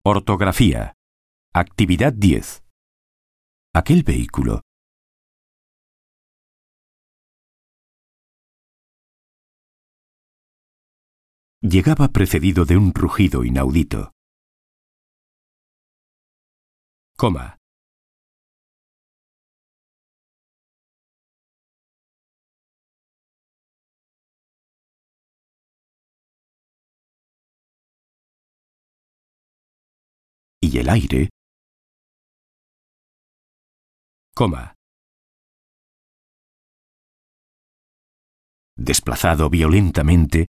Ortografía. Actividad 10. Aquel vehículo. Llegaba precedido de un rugido inaudito. Coma. Y el aire, coma, desplazado violentamente,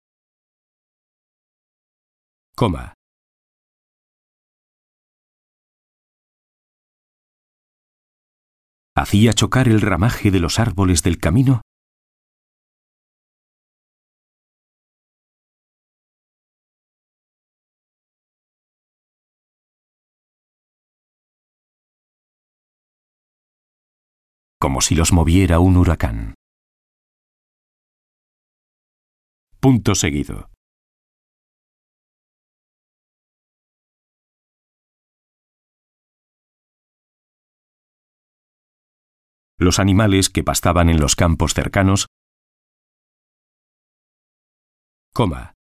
coma, hacía chocar el ramaje de los árboles del camino, como si los moviera un huracán. Punto seguido. Los animales que pastaban en los campos cercanos, coma,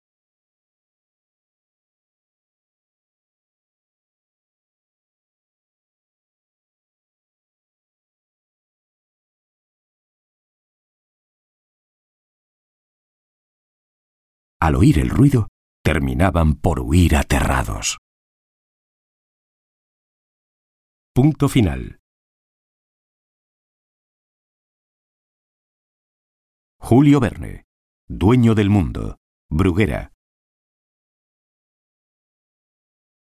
al oír el ruido, terminaban por huir aterrados. Punto final. Julio Verne, dueño del mundo, Bruguera.